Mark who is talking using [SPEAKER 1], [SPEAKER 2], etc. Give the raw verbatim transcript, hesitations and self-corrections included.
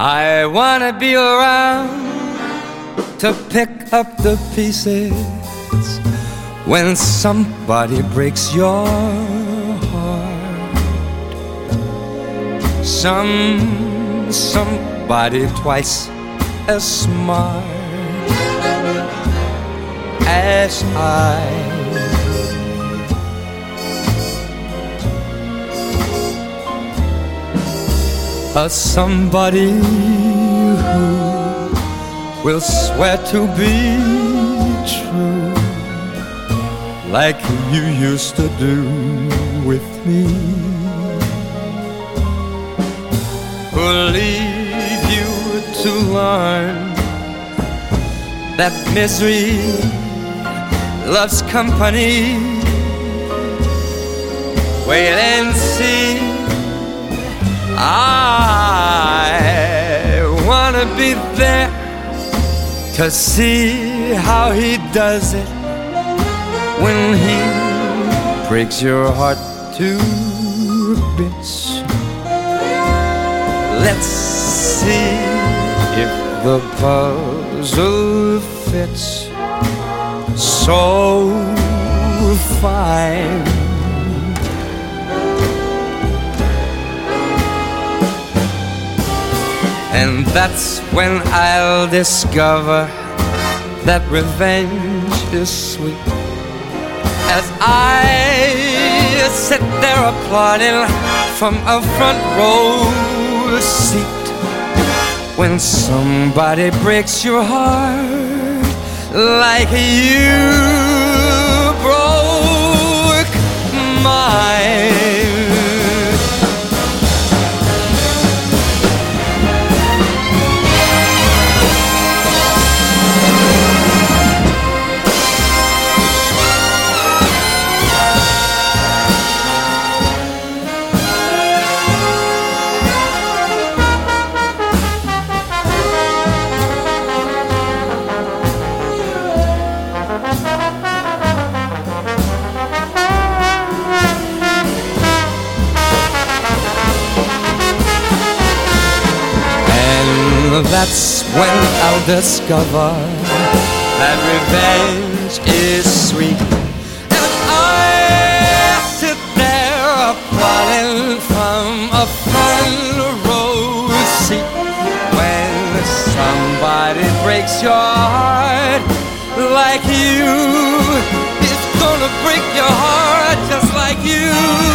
[SPEAKER 1] I wanna be around to pick up the pieces when somebody breaks your heart. Some, somebody twice as smart as I. A somebody who will swear to be true, like you used to do with me, who'll leave you to learn that misery loves company. Wait and see, I wanna be there to see how he does it when he breaks your heart to bits. Let's see if the puzzle fits so fine. And that's when I'll discover that revenge is sweet, as I sit there applauding from a front row seat when somebody breaks your heart like you broke mine. That's when I'll discover that revenge is sweet, and I sit there applauding from a front row seat when somebody breaks your heart like you. It's gonna break your heart just like you.